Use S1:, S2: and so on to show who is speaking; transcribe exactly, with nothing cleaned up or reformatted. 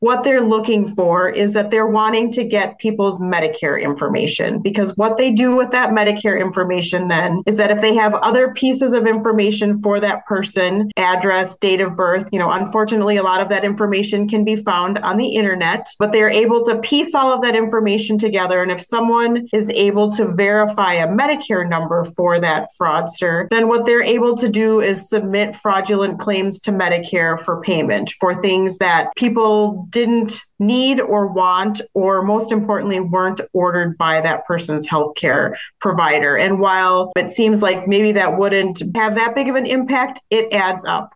S1: what they're looking for is that they're wanting to get people's Medicare information, because what they do with that Medicare information then is that if they have other pieces of information for that person, address, date of birth, you know, unfortunately, a lot of that information can be found on the internet, but they're able to piece all of that information together. And if someone is able to verify a Medicare number for that fraudster, then what they're able to do is submit fraudulent claims to Medicare for payment for things that people didn't need or want, or most importantly, weren't ordered by that person's healthcare provider. And while it seems like maybe that wouldn't have that big of an impact, it adds up